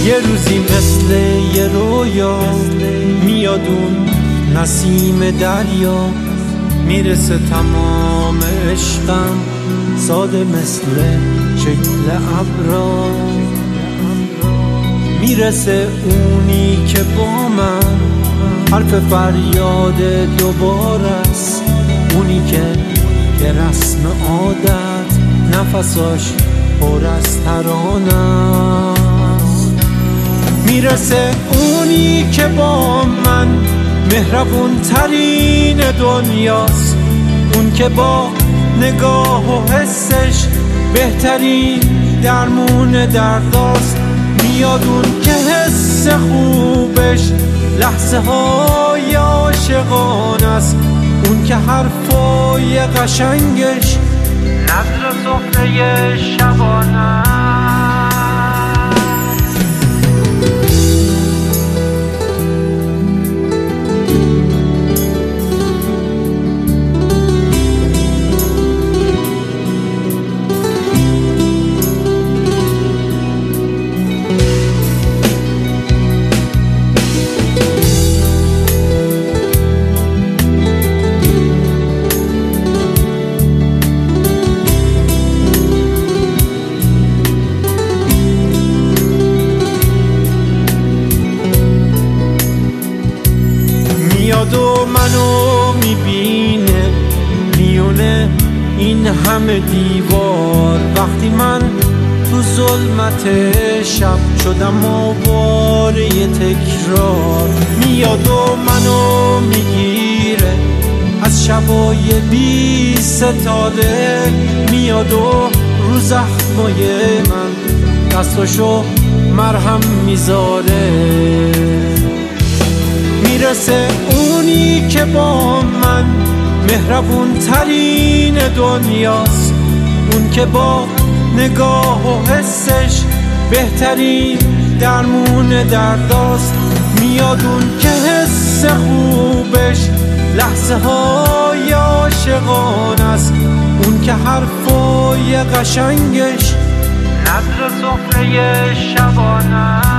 یه روزی مثل یه رویا میاد اون نسیم دریا، میرسه تمام عشقم ساده مثل شکل ابرا. میرسه اونی که با من حرف فریاد دوباره است، اونی که به رسم عادت نفساش پر از ترانه است. میرسه اونی که با من مهربون ترین دنیاست، اون که با نگاه و حسش بهترین درمون درداست. میاد اون که حس خوبش لحظه های عاشقانه است، اون که حرفای قشنگش نظر سفره شبانه. میاد و منو میبینه میونه این همه دیوار، وقتی من تو ظلمت شب شدم آواره تکرار. میاد و منو میگیره از شبای بی ستاره، میاد و رو زخمای من دستاشو مرهم میذاره. میرسه اونی که با من مهربون ترین دنیاست، اون که با نگاه و حسش بهترین درمون درداست. میاد اون که حس خوبش لحظه های عاشقانه است، اون که حرفای قشنگش نظر سفره شبانه.